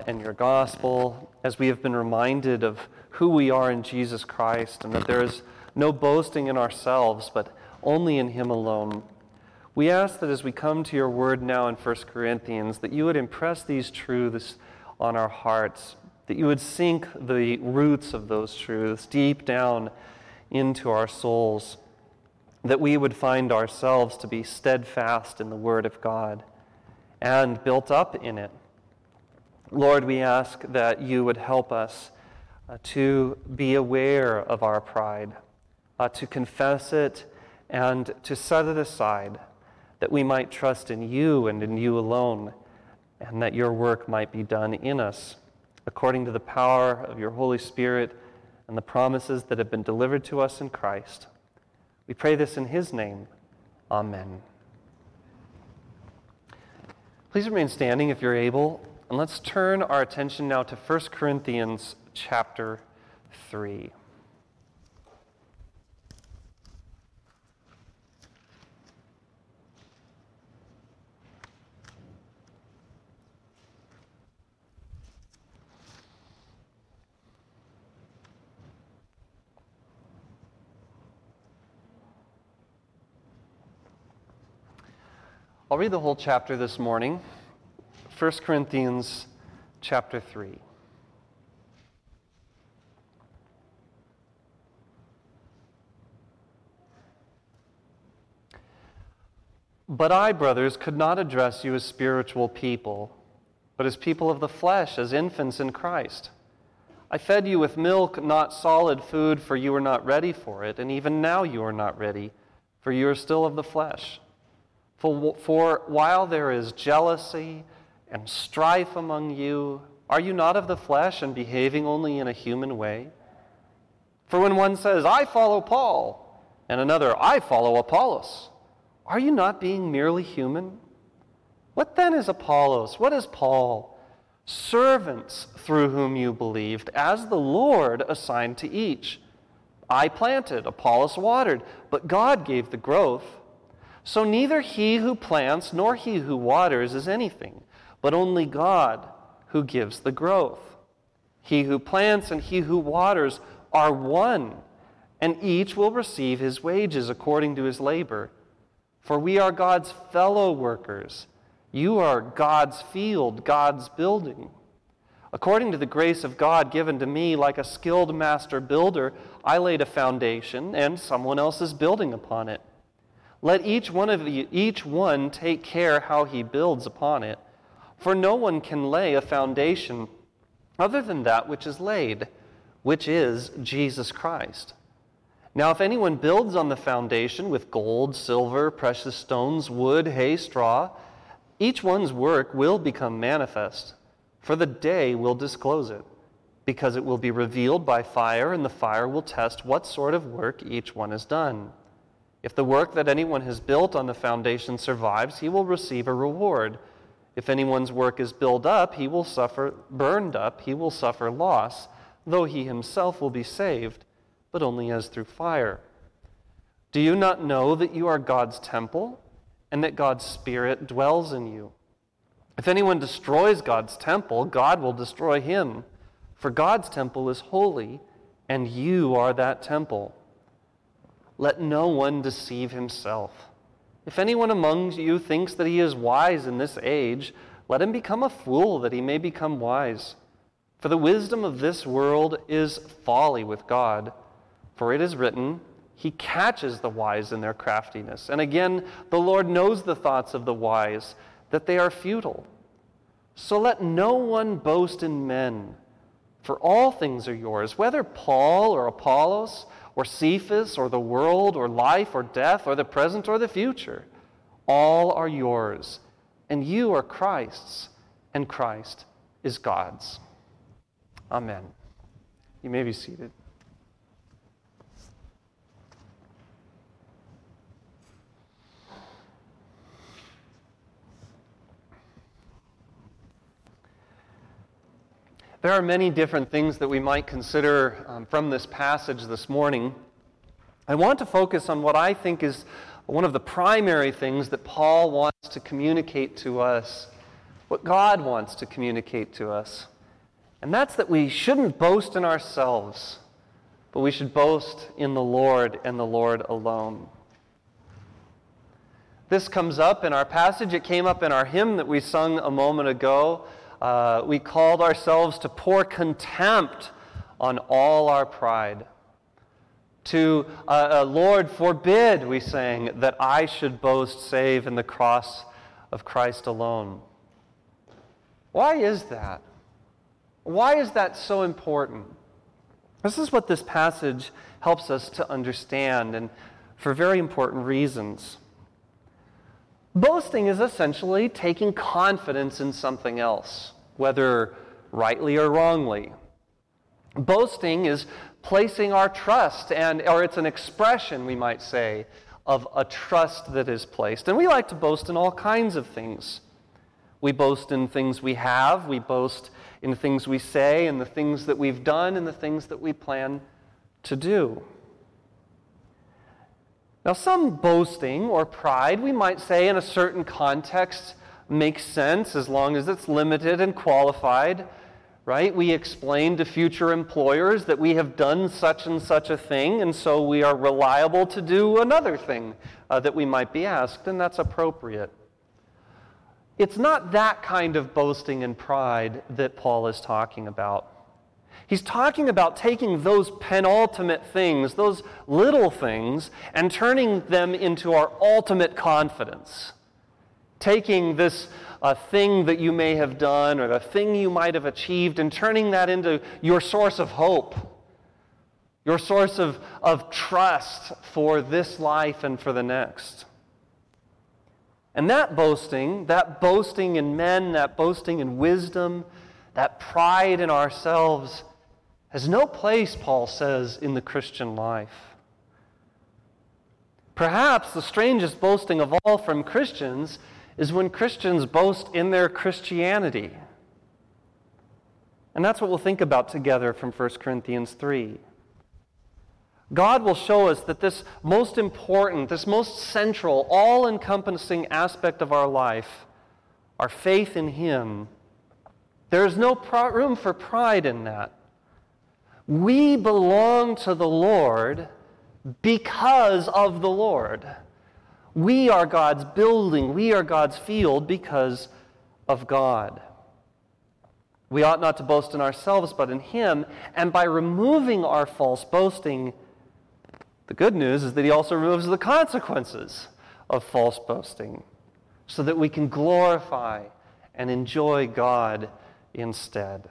and your gospel, as we have been reminded of who we are in Jesus Christ and that there is no boasting in ourselves, but only in Him alone. We ask that as we come to your word now in 1 Corinthians, that you would impress these truths on our hearts, that you would sink the roots of those truths deep down into our souls, that we would find ourselves to be steadfast in the Word of God and built up in it. Lord, we ask that you would help us to be aware of our pride, to confess it and to set it aside, that we might trust in you and in you alone, and that your work might be done in us, according to the power of your Holy Spirit and the promises that have been delivered to us in Christ. We pray this in His name. Amen. Please remain standing if you're able, and let's turn our attention now to 1 Corinthians chapter 3. I'll read the whole chapter this morning, 1 Corinthians chapter 3. But I, brothers, could not address you as spiritual people, but as people of the flesh, as infants in Christ. I fed you with milk, not solid food, for you were not ready for it, and even now you are not ready, for you are still of the flesh. For while there is jealousy and strife among you, are you not of the flesh and behaving only in a human way? For when one says, I follow Paul, and another, I follow Apollos, are you not being merely human? What then is Apollos? What is Paul? Servants through whom you believed, as the Lord assigned to each. I planted, Apollos watered, but God gave the growth. So neither he who plants nor he who waters is anything, but only God who gives the growth. He who plants and he who waters are one, and each will receive his wages according to his labor. For we are God's fellow workers. You are God's field, God's building. According to the grace of God given to me, like a skilled master builder, I laid a foundation, and someone else is building upon it. Let each one take care how he builds upon it. For no one can lay a foundation other than that which is laid, which is Jesus Christ. Now if anyone builds on the foundation with gold, silver, precious stones, wood, hay, straw, each one's work will become manifest, for the day will disclose it, because it will be revealed by fire, and the fire will test what sort of work each one has done. If the work that anyone has built on the foundation survives, he will receive a reward. If anyone's work is burned up, he will suffer loss, though he himself will be saved, but only as through fire. Do you not know that you are God's temple, and that God's Spirit dwells in you? If anyone destroys God's temple, God will destroy him, for God's temple is holy, and you are that temple. Let no one deceive himself. If anyone among you thinks that he is wise in this age, let him become a fool that he may become wise. For the wisdom of this world is folly with God. For it is written, He catches the wise in their craftiness. And again, the Lord knows the thoughts of the wise, that they are futile. So let no one boast in men, for all things are yours, whether Paul or Apollos, or Cephas, or the world, or life, or death, or the present, or the future. All are yours, and you are Christ's, and Christ is God's. Amen. You may be seated. There are many different things that we might consider from this passage this morning. I want to focus on what I think is one of the primary things that Paul wants to communicate to us, what God wants to communicate to us. And that's that we shouldn't boast in ourselves, but we should boast in the Lord and the Lord alone. This comes up in our passage. It came up in our hymn that we sung a moment ago. We called ourselves to pour contempt on all our pride. To Lord, forbid, we sang, that I should boast save in the cross of Christ alone. Why is that? Why is that so important? This is what this passage helps us to understand, and for very important reasons. Boasting is essentially taking confidence in something else, whether rightly or wrongly. Boasting is placing our trust, or it's an expression, we might say, of a trust that is placed. And we like to boast in all kinds of things. We boast in things we have, we boast in the things we say, in the things that we've done, and the things that we plan to do. Now, some boasting or pride, we might say in a certain context, makes sense as long as it's limited and qualified, right? We explain to future employers that we have done such and such a thing, and so we are reliable to do another thing that we might be asked, and that's appropriate. It's not that kind of boasting and pride that Paul is talking about. He's talking about taking those penultimate things, those little things, and turning them into our ultimate confidence. Taking this thing that you may have done or the thing you might have achieved and turning that into your source of hope, your source of trust for this life and for the next. And that boasting in men, that boasting in wisdom, that pride in ourselves has no place, Paul says, in the Christian life. Perhaps the strangest boasting of all from Christians is when Christians boast in their Christianity. And that's what we'll think about together from 1 Corinthians 3. God will show us that this most important, this most central, all-encompassing aspect of our life, our faith in Him, there is no room for pride in that. We belong to the Lord because of the Lord. We are God's building, we are God's field because of God. We ought not to boast in ourselves, but in Him, and by removing our false boasting, the good news is that He also removes the consequences of false boasting so that we can glorify and enjoy God instead.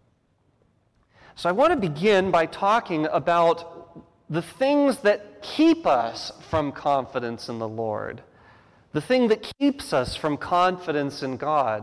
So I want to begin by talking about the things that keep us from confidence in the Lord, the thing that keeps us from confidence in God.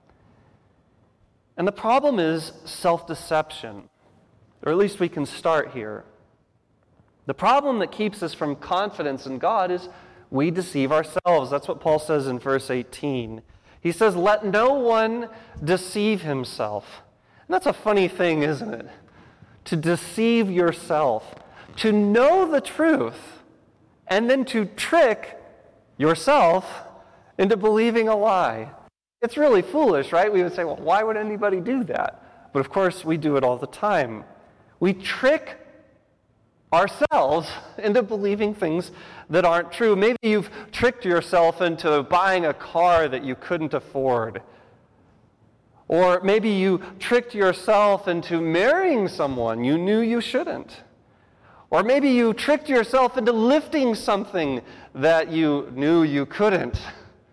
And the problem is self-deception, or at least we can start here. The problem that keeps us from confidence in God is we deceive ourselves. That's what Paul says in verse 18. He says, "Let no one deceive himself." And that's a funny thing, isn't it? To deceive yourself, to know the truth, and then to trick yourself into believing a lie. It's really foolish, right? We would say, well, why would anybody do that? But of course, we do it all the time. We trick ourselves into believing things that aren't true. Maybe you've tricked yourself into buying a car that you couldn't afford. Or maybe you tricked yourself into marrying someone you knew you shouldn't. Or maybe you tricked yourself into lifting something that you knew you couldn't.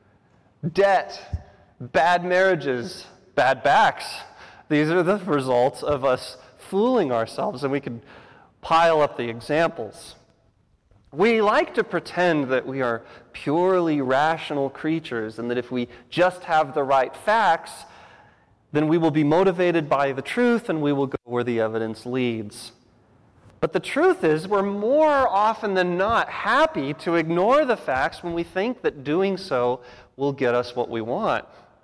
Debt, bad marriages, bad backs. These are the results of us fooling ourselves, and we could pile up the examples. We like to pretend that we are purely rational creatures and that if we just have the right facts, then we will be motivated by the truth and we will go where the evidence leads. But the truth is, we're more often than not happy to ignore the facts when we think that doing so will get us what we want.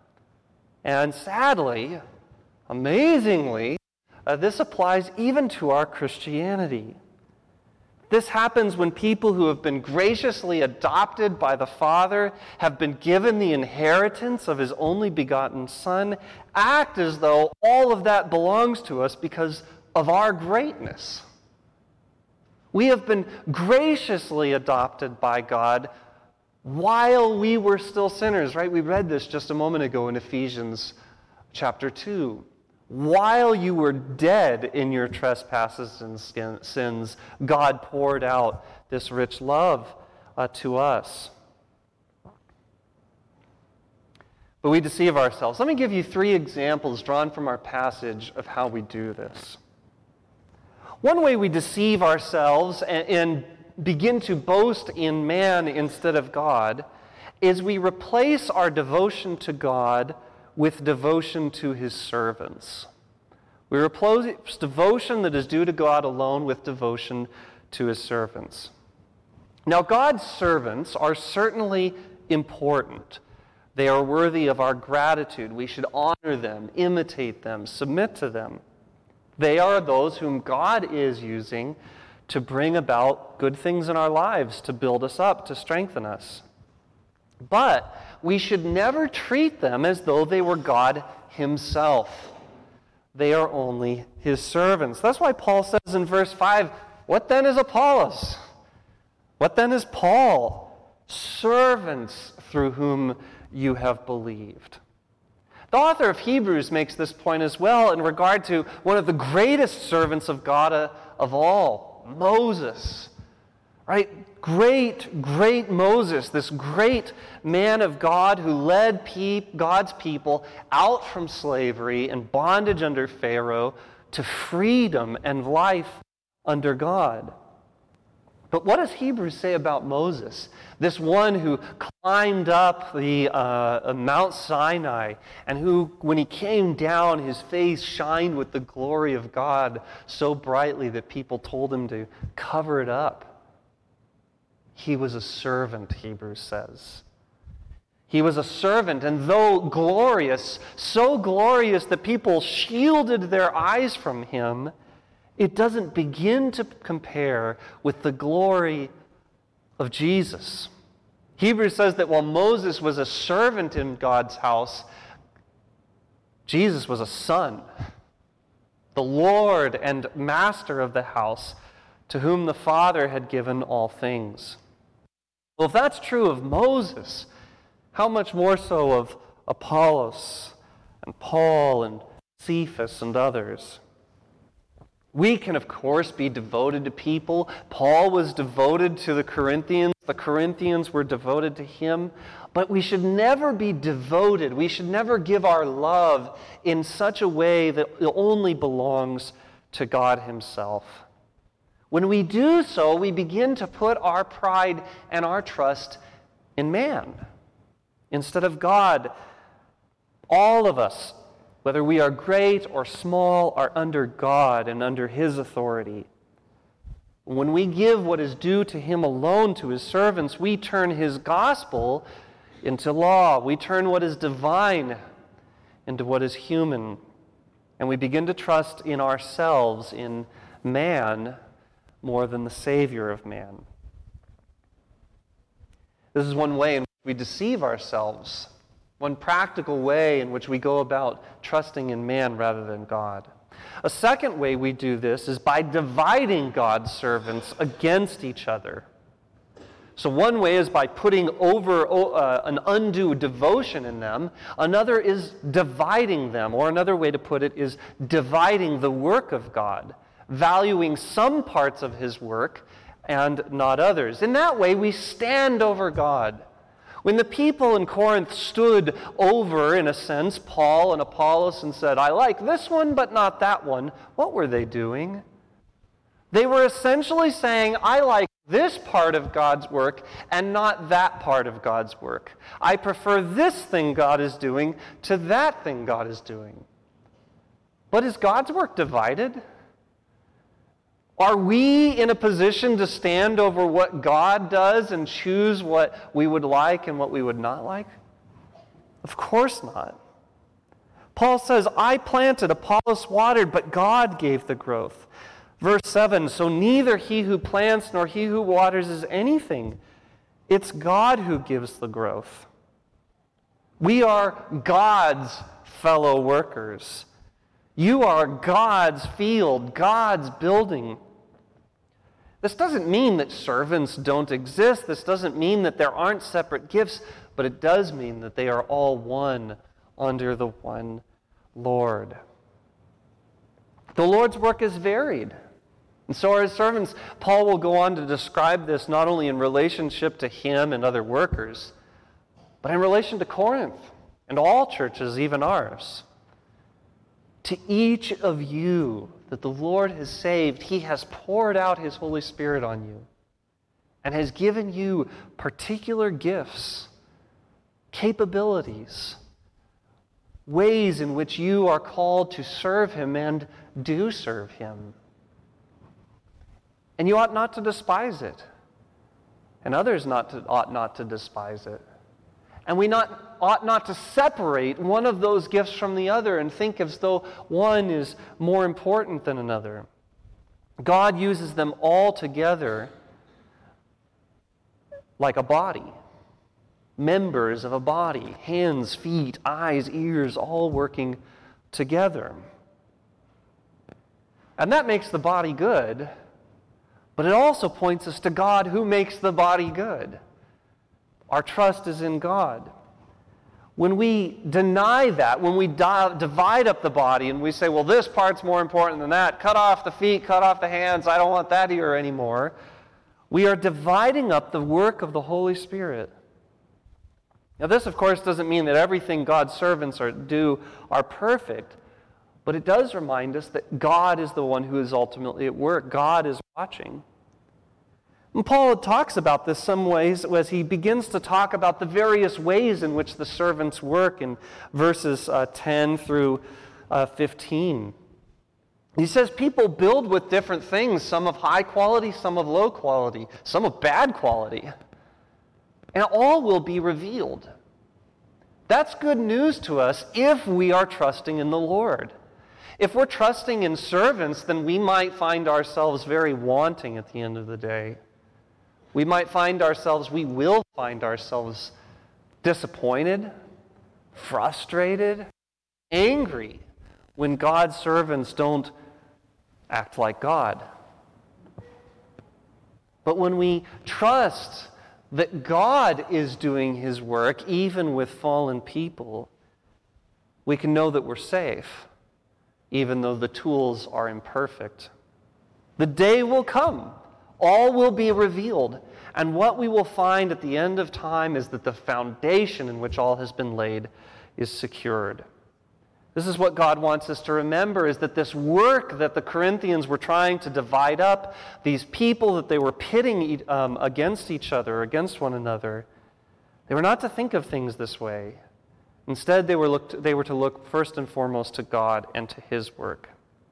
And sadly, amazingly, this applies even to our Christianity. This happens when people who have been graciously adopted by the Father, have been given the inheritance of his only begotten Son, act as though all of that belongs to us because of our greatness. We have been graciously adopted by God while we were still sinners, right? We read this just a moment ago in Ephesians chapter 2. While you were dead in your trespasses and sins, God poured out this rich love to us. But we deceive ourselves. Let me give you 3 examples drawn from our passage of how we do this. One way we deceive ourselves and begin to boast in man instead of God is we replace our devotion to God with devotion to his servants. We replace devotion that is due to God alone with devotion to his servants. Now, God's servants are certainly important. They are worthy of our gratitude. We should honor them, imitate them, submit to them. They are those whom God is using to bring about good things in our lives, to build us up, to strengthen us. But we should never treat them as though they were God himself. They are only his servants. That's why Paul says in verse 5, "What then is Apollos? What then is Paul? Servants through whom you have believed." The author of Hebrews makes this point as well in regard to one of the greatest servants of God of all, Moses. Right? Great Moses, this great man of God who led God's people out from slavery and bondage under Pharaoh to freedom and life under God. But what does Hebrews say about Moses? This one who climbed up the Mount Sinai and who, when he came down, his face shined with the glory of God so brightly that people told him to cover it up. He was a servant, Hebrews says. He was a servant, and though glorious, so glorious that people shielded their eyes from him, it doesn't begin to compare with the glory of Jesus. Hebrews says that while Moses was a servant in God's house, Jesus was a son, the Lord and master of the house, to whom the Father had given all things. Well, if that's true of Moses, how much more so of Apollos and Paul and Cephas and others? We can, of course, be devoted to people. Paul was devoted to the Corinthians. The Corinthians were devoted to him. But we should never be devoted. We should never give our love in such a way that it only belongs to God himself. When we do so, we begin to put our pride and our trust in man instead of God. All of us, whether we are great or small, are under God and under his authority. When we give what is due to him alone to his servants, we turn his gospel into law. We turn what is divine into what is human. And we begin to trust in ourselves, in man, more than the Savior of man. This is one way in which we deceive ourselves, one practical way in which we go about trusting in man rather than God. A second way we do this is by dividing God's servants against each other. So one way is by putting over an undue devotion in them. Another is dividing them, or another way to put it is dividing the work of God, valuing some parts of his work and not others. In that way, we stand over God. When the people in Corinth stood over, in a sense, Paul and Apollos and said, "I like this one, but not that one," what were they doing? They were essentially saying, "I like this part of God's work and not that part of God's work. I prefer this thing God is doing to that thing God is doing." But is God's work divided? Are we in a position to stand over what God does and choose what we would like and what we would not like? Of course not. Paul says, "I planted, Apollos watered, but God gave the growth." Verse 7, so neither he who plants nor he who waters is anything. It's God who gives the growth. We are God's fellow workers. You are God's field, God's building. This doesn't mean that servants don't exist. This doesn't mean that there aren't separate gifts, but it does mean that they are all one under the one Lord. The Lord's work is varied, and so are his servants. Paul will go on to describe this not only in relationship to him and other workers, but in relation to Corinth and all churches, even ours. To each of you that the Lord has saved, he has poured out his Holy Spirit on you and has given you particular gifts, capabilities, ways in which you are called to serve him and do serve him. And you ought not to despise it, and others ought not to despise it. And we ought not to separate one of those gifts from the other and think as though one is more important than another. God uses them all together like a body. Members of a body, hands, feet, eyes, ears, all working together. And that makes the body good, but it also points us to God who makes the body good. Our trust is in God. When we deny that, when we divide up the body and we say, well, this part's more important than that, cut off the feet, cut off the hands, I don't want that here anymore, we are dividing up the work of the Holy Spirit. Now, this, of course, doesn't mean that everything God's servants do are perfect, but it does remind us that God is the one who is ultimately at work. God is watching. And Paul talks about this some ways as he begins to talk about the various ways in which the servants work in verses 10 through 15. He says people build with different things, some of high quality, some of low quality, some of bad quality. And all will be revealed. That's good news to us if we are trusting in the Lord. If we're trusting in servants, then we might find ourselves very wanting at the end of the day. We will find ourselves disappointed, frustrated, angry when God's servants don't act like God. But when we trust that God is doing his work, even with fallen people, we can know that we're safe, even though the tools are imperfect. The day will come. All will be revealed. And what we will find at the end of time is that the foundation in which all has been laid is secured. This is what God wants us to remember, is that this work that the Corinthians were trying to divide up, these people that they were pitting against each other, against one another, they were not to think of things this way. Instead, they were to look first and foremost to God and to his work.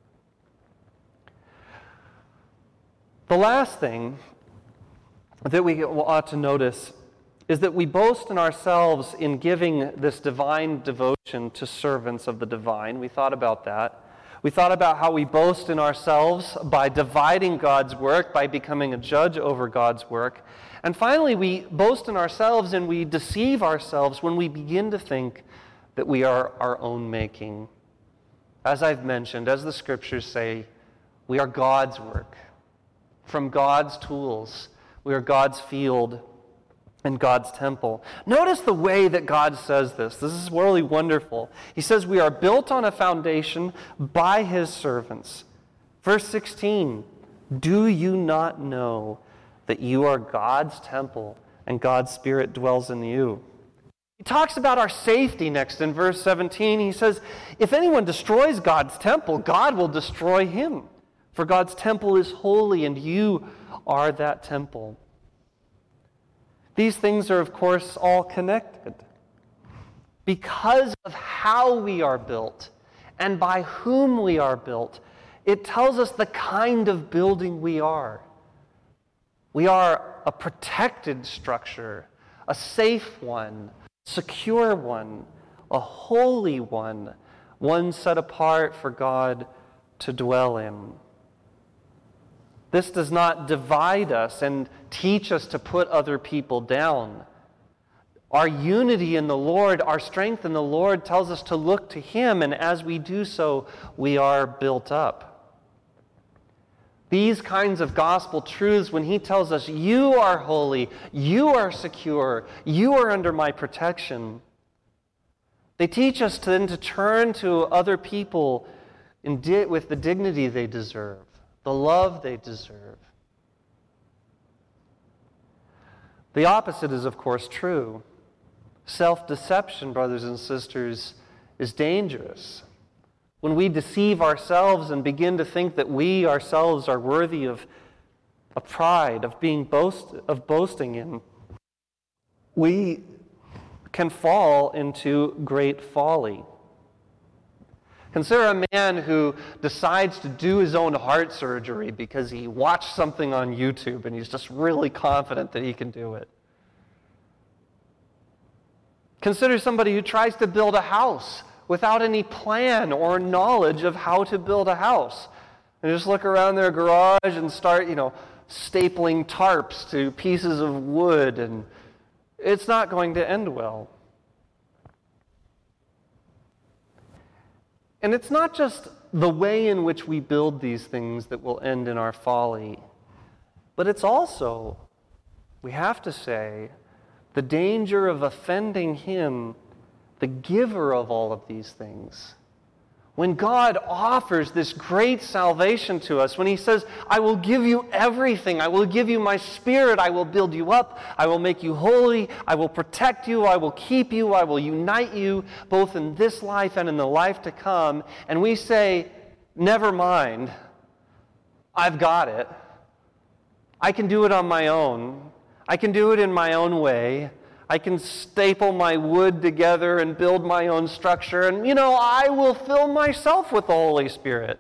The last thing that we ought to notice is that we boast in ourselves in giving this divine devotion to servants of the divine. We thought about that. We thought about how we boast in ourselves by dividing God's work, by becoming a judge over God's work. And finally, we boast in ourselves and we deceive ourselves when we begin to think that we are our own making. As I've mentioned, as the scriptures say, we are God's work. From God's tools. We are God's field and God's temple. Notice the way that God says this. This is really wonderful. He says we are built on a foundation by his servants. Verse 16, do you not know that you are God's temple and God's Spirit dwells in you? He talks about our safety next in verse 17. He says, if anyone destroys God's temple, God will destroy him. For God's temple is holy, and you are that temple. These things are, of course, all connected. Because of how we are built and by whom we are built, it tells us the kind of building we are. We are a protected structure, a safe one, secure one, a holy one set apart for God to dwell in. This does not divide us and teach us to put other people down. Our unity in the Lord, our strength in the Lord tells us to look to Him, and as we do so, we are built up. These kinds of gospel truths, when He tells us, you are holy, you are secure, you are under my protection, they teach us then to turn to other people with the dignity they deserve, the love they deserve. The opposite is, of course, true. Self-deception, brothers and sisters, is dangerous. When we deceive ourselves and begin to think that we ourselves are worthy of pride, of boasting in, we can fall into great folly. Consider a man who decides to do his own heart surgery because he watched something on YouTube and he's just really confident that he can do it. Consider somebody who tries to build a house without any plan or knowledge of how to build a house. And just look around their garage and start, stapling tarps to pieces of wood, and it's not going to end well. And it's not just the way in which we build these things that will end in our folly, but it's also, we have to say, the danger of offending Him, the giver of all of these things. When God offers this great salvation to us, when He says, I will give you everything, I will give you my Spirit, I will build you up, I will make you holy, I will protect you, I will keep you, I will unite you, both in this life and in the life to come, and we say, never mind, I've got it. I can do it on my own. I can do it in my own way. I can staple my wood together and build my own structure, and, I will fill myself with the Holy Spirit.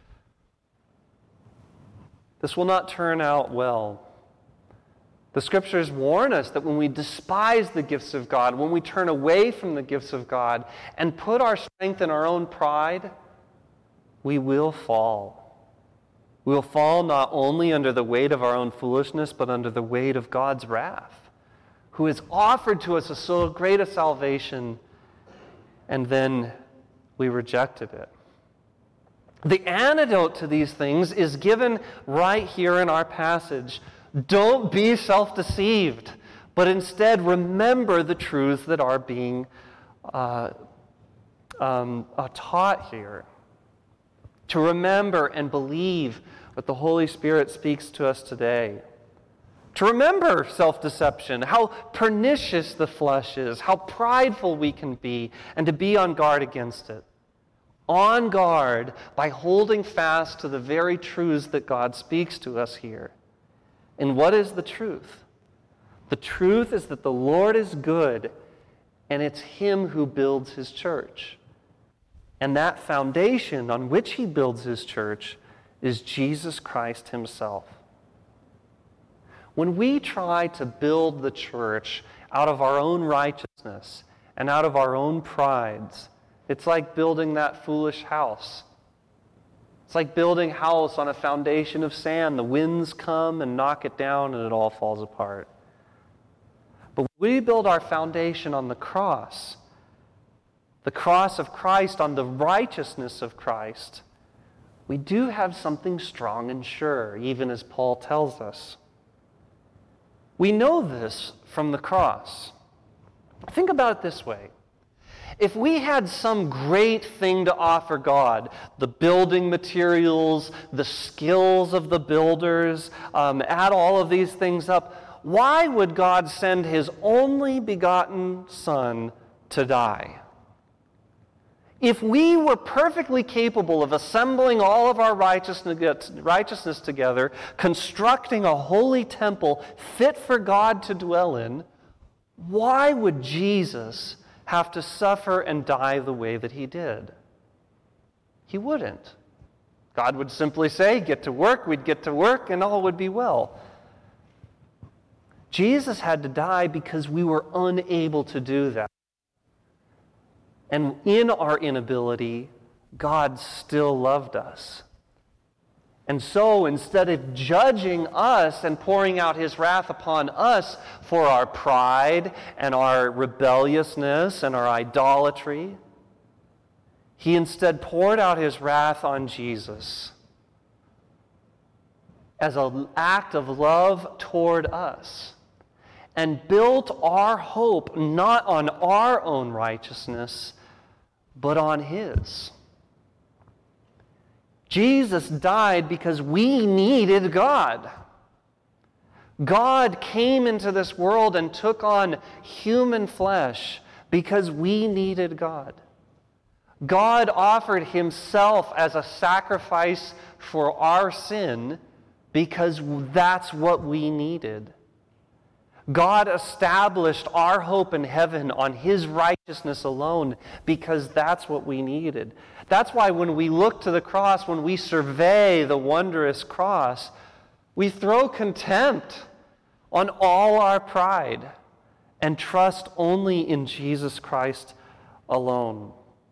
This will not turn out well. The Scriptures warn us that when we despise the gifts of God, when we turn away from the gifts of God and put our strength in our own pride, we will fall. We will fall not only under the weight of our own foolishness, but under the weight of God's wrath, who has offered to us so great a salvation, and then we rejected it. The antidote to these things is given right here in our passage. Don't be self-deceived, but instead remember the truths that are being taught here. To remember and believe what the Holy Spirit speaks to us today. To remember self-deception, how pernicious the flesh is, how prideful we can be, and to be on guard against it. On guard by holding fast to the very truths that God speaks to us here. And what is the truth? The truth is that the Lord is good, and it's Him who builds His church. And that foundation on which He builds His church is Jesus Christ Himself. When we try to build the church out of our own righteousness and out of our own prides, it's like building that foolish house. It's like building a house on a foundation of sand. The winds come and knock it down and it all falls apart. But when we build our foundation on the cross of Christ, on the righteousness of Christ, we do have something strong and sure, even as Paul tells us. We know this from the cross. Think about it this way. If we had some great thing to offer God, the building materials, the skills of the builders, add all of these things up, why would God send His only begotten Son to die? If we were perfectly capable of assembling all of our righteousness together, constructing a holy temple fit for God to dwell in, why would Jesus have to suffer and die the way that He did? He wouldn't. God would simply say, get to work, we'd get to work, and all would be well. Jesus had to die because we were unable to do that. And in our inability, God still loved us. And so instead of judging us and pouring out his wrath upon us for our pride and our rebelliousness and our idolatry, he instead poured out his wrath on Jesus as an act of love toward us and built our hope not on our own righteousness, but on his. Jesus died because we needed God. God came into this world and took on human flesh because we needed God. God offered himself as a sacrifice for our sin because that's what we needed. God established our hope in heaven on his righteousness alone because that's what we needed. That's why when we look to the cross, when we survey the wondrous cross, we throw contempt on all our pride and trust only in Jesus Christ alone.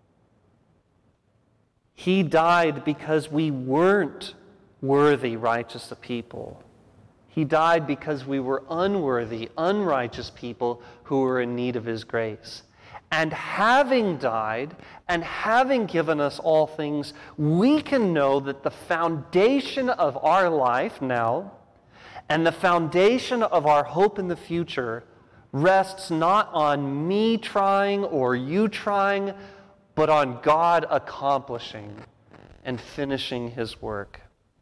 He died because we weren't worthy, righteous people. He died because we were unworthy, unrighteous people who were in need of his grace. And having died and having given us all things, we can know that the foundation of our life now and the foundation of our hope in the future rests not on me trying or you trying, but on God accomplishing and finishing his work.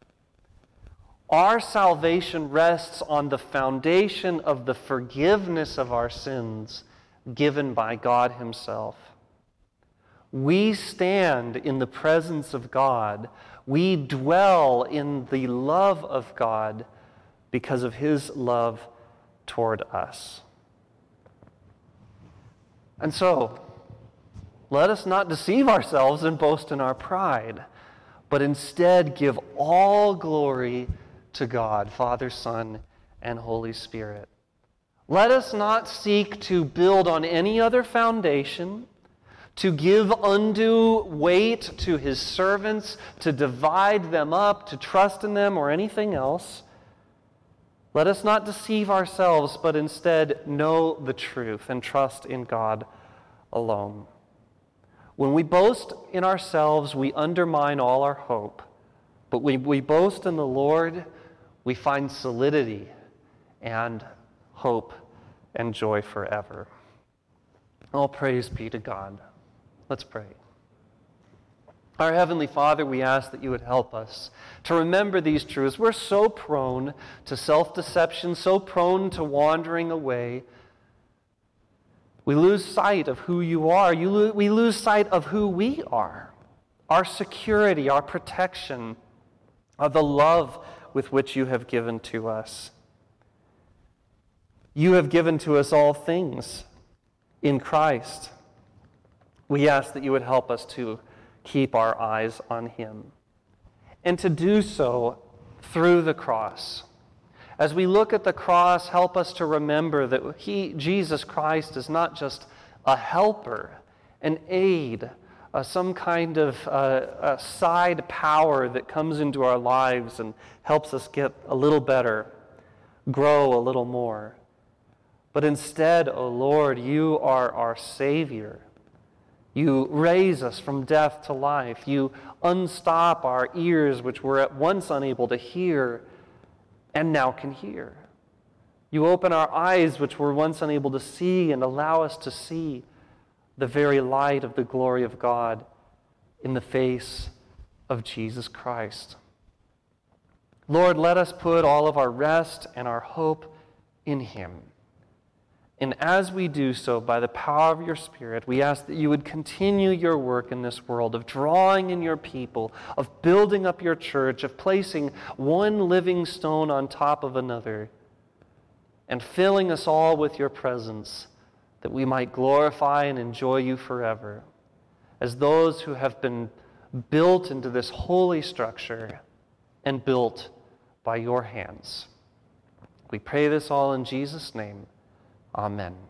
Our salvation rests on the foundation of the forgiveness of our sins given by God himself. We stand in the presence of God. We dwell in the love of God because of his love toward us. And so, let us not deceive ourselves and boast in our pride, but instead give all glory to God, Father, Son, and Holy Spirit. Let us not seek to build on any other foundation, to give undue weight to his servants, to divide them up, to trust in them, or anything else. Let us not deceive ourselves, but instead know the truth and trust in God alone. When we boast in ourselves, we undermine all our hope. But when we boast in the Lord, we find solidity and hope and joy forever. All praise be to God. Let's pray. Our Heavenly Father, we ask that you would help us to remember these truths. We're so prone to self-deception, so prone to wandering away. We lose sight of who you are. We lose sight of who we are, our security, our protection, of the love with which you have given to us. You have given to us all things in Christ. We ask that you would help us to keep our eyes on him, and to do so through the cross. As we look at the cross, help us to remember that Jesus Christ, is not just a helper, an aid, some kind of a side power that comes into our lives and helps us get a little better, grow a little more. But instead, O Lord, you are our Savior. You raise us from death to life. You unstop our ears, which were at once unable to hear and now can hear. You open our eyes, which were once unable to see, and allow us to see the very light of the glory of God in the face of Jesus Christ. Lord, let us put all of our rest and our hope in him. And as we do so, by the power of your Spirit, we ask that you would continue your work in this world of drawing in your people, of building up your church, of placing one living stone on top of another, and filling us all with your presence, that we might glorify and enjoy you forever, as those who have been built into this holy structure and built by your hands. We pray this all in Jesus' name. Amen.